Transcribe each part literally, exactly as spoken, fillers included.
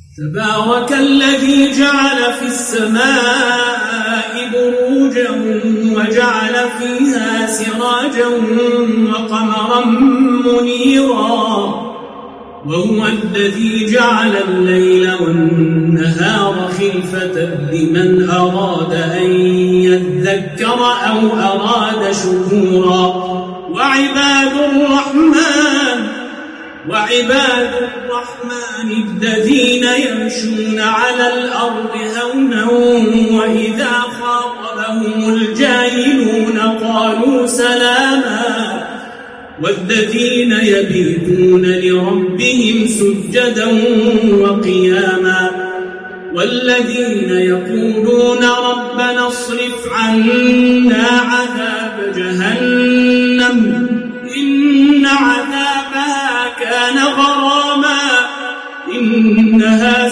تبارك الذي جعل في السماء بروجا وجعل فيها سراجا وقمرا منيرا وهو الذي جعل الليل والنهار خلفة لمن أراد أن يذكر أو أراد شكورا وعباد الرحمن وعباد الرحمن الذين يمشون على الأرض هونا وإذا خاطبهم الجاهلون قالوا سلاما والذين يبيتون لربهم سجدا وقياما والذين يقولون ربنا اصرف عنا عذاب جهنم إن عذابها كان غراما إنها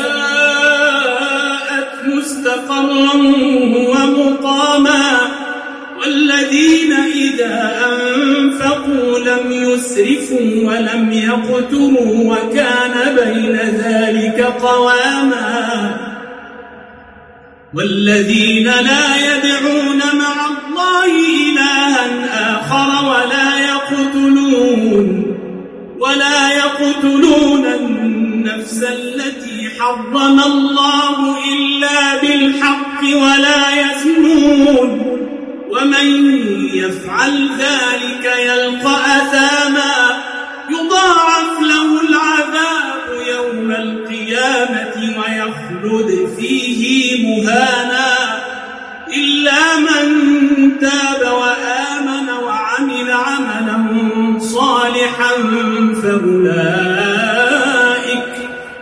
ساءت مستقرا ومقاما والذين إذا أنفقوا لم يسرفوا ولم يقتروا وكان بين ذلك قواما والذين لا يدعون مع الله إلها آخر ولا يقتلون ولا يقتلون النفس التي حرم الله إلا بالحق ولا يزنون ومن يفعل ذلك يلقى أثاما يضاعف له العذاب يوم القيامة ويخلد فيه مهانا إلا من تاب وآمن وعمل عملا صالحا فأولئك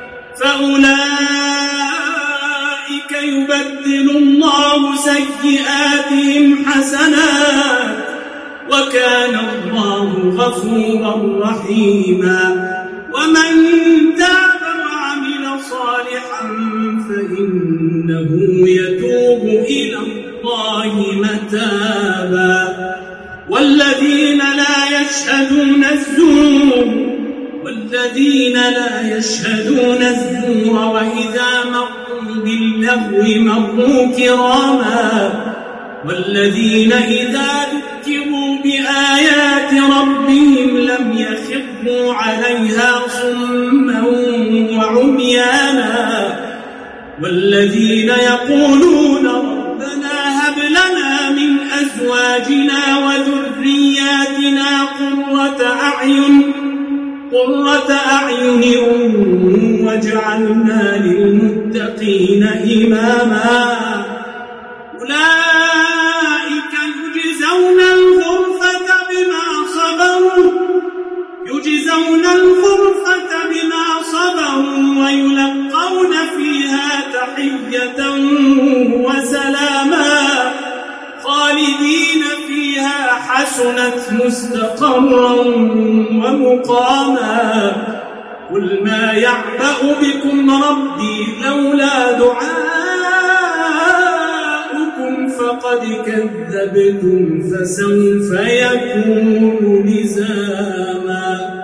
فأولئك يبدل الله سيئاتهم حسنات وكان الله غفورا رحيما ومن تاب وعمل صالحا فإنه يتوب إلى الله متابا والذين لا يشهدون الزور والذين لا يشهدون الزور وإذا مروا باللغو مروا كراما والذين إذا ذكروا بآيات ربهم لم يخروا عليها صما وعميانا والذين يقولون ربنا هب لنا من أزواجنا وذرياتنا قرة أعين قرة أعين واجعلنا للمتقين إماما أولئك يجزون الغرفة بما صبروا يجزون الغرفة بما صبروا ويلقون فيها تحية وسلاما خالدين فيها حسنت مستقرا ومقاما قل ما يعبأ بكم ربي لولا دعاؤكم فقد كذبتم فسوف يكون لزاما.